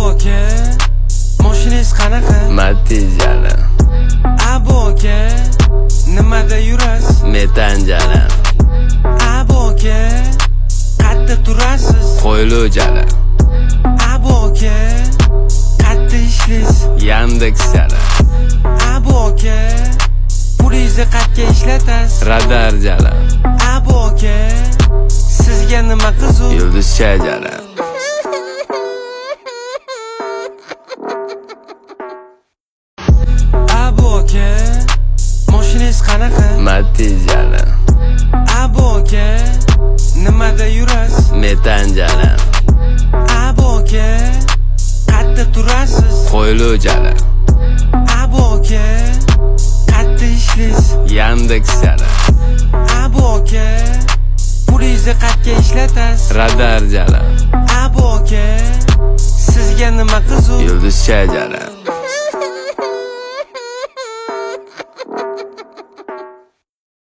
aka, mashinangiz qanaqa? Matijali. Abu aka, nimada yurasiz? Metanjali. Abu aka, qayerda turasiz? Qo'ylujali. Abu aka, qayerda ishlaysiz? Yandeksjali. Abu aka, pulingizni qayerga ishlatasiz? Radarjali. Abu aka, sizga nima qiziq? Yulduzchajali. Abu aka, mashinangiz qanaqa? Matijali. Abu aka, nimada yurasiz? Metanjali. Abu aka, qayerda turasiz? Qo'ylujali. Abu aka, qayerda ishlaysiz? Yandeksjali. Abu aka, pulingizni qayerga ishlatasiz? Radarjali. Abu aka, sizga nima qiziq? Yulduzchajali.